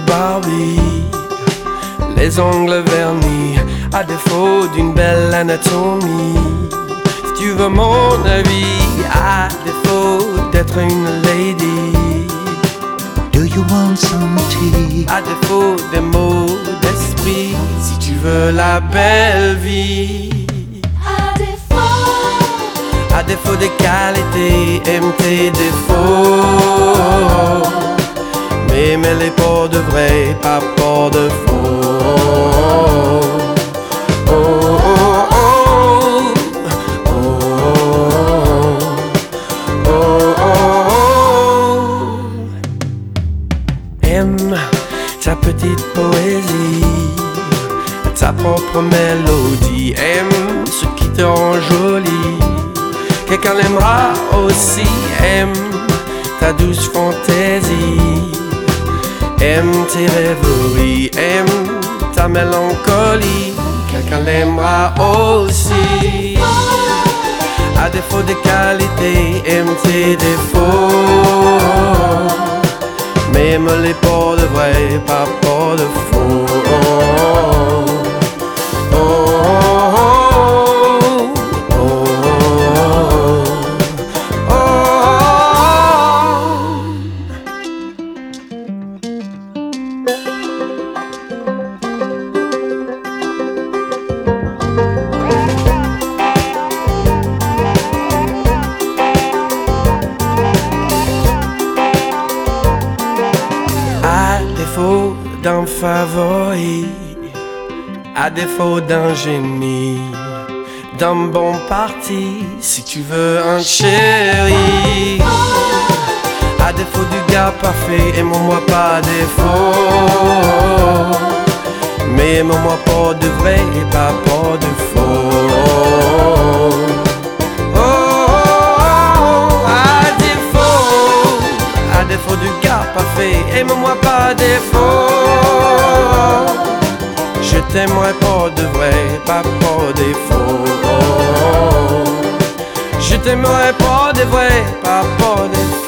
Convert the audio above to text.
Barbie, les ongles vernis, à défaut d'une belle anatomie. Si tu veux mon avis, à défaut d'être une lady, Do you want some tea? à défaut des mots d'esprit, si tu veux la belle vie. À défaut des qualités, aime tes défauts, mais mets-les pour de vrai, pas pour de faux. Oh, oh, oh, oh, oh, oh, oh. Aime ta petite poésie, ta propre mélodie. Aime ce qui te rend jolie, quelqu'un l'aimera aussi. Aime ta douce fantaisie, aime tes rêveries, aime ta mélancolie, quelqu'un l'aimera aussi. À défaut des qualités, aime tes défauts, mais aime-les pour de vrai, pas pour de faux. Oh, oh, oh, oh, oh, oh. À défaut d'un favori, à défaut d'un génie, d'un bon parti, si tu veux un chéri. À défaut du gars parfait, aime-moi pas défaut, mais aime-moi pour de vrai et pas pour de faux. Oh, oh, oh, à défaut du gars parfait, aime-moi pas défaut. Je t'aimerai pour de vrai, pas pour défaut. Je t'aimerai pour de vrai, pas pour défaut.